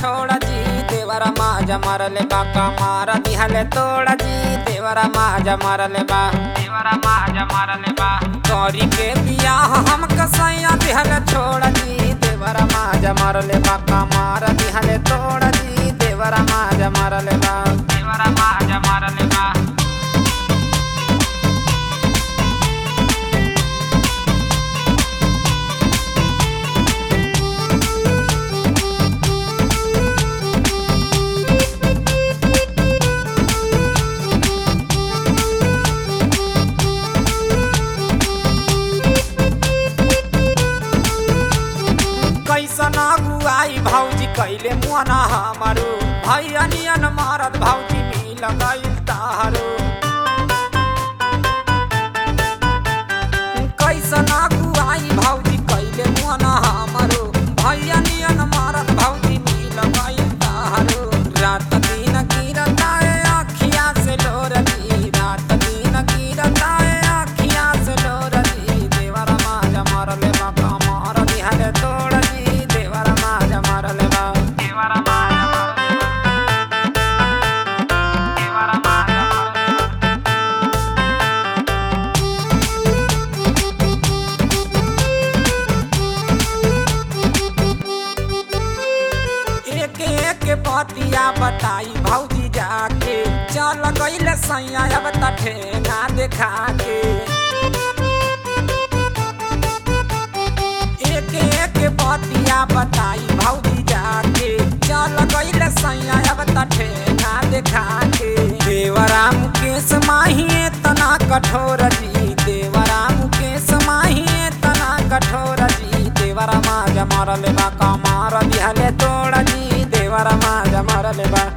छोड़ा जी देवरा माजा मारले बा कमार दिहले तोड़ा जी देवरा माजा मारले बा करी के बियाह हम कसैया दिहले छोड़ा जी देवरा माजा मारले बा कमार दिहले तोड़ा जी देवरा माजा मारले बा कैसन अगुआई भौजी कैले मुआना हमारो भैया नियन मारत भौजी मिल गइल तारो कैसन अगुआई भौजी कैले मुआना हमारो भैया नियन मारत भौजी मिल गइल तारो रात दिन गिरता है आँखिया से लोरती रात दिन गिरता है आँखिया से लोरती देवरा माजा मारले बा कमार दिहले तोड़ा के पतिया बताई भौजी जाके चल गइल सैया अब ठेंगा देखा के एक पतिया बताई भौजी जाके चल गइल सैया अब ठेंगा देखा के देवरा मुकेश माही तना कठोर जी देवरा मुकेश माही तना कठोर जी देवरा माजा मारले बा कमार दिहले तोड़ा जी देवरा माजा मारले बा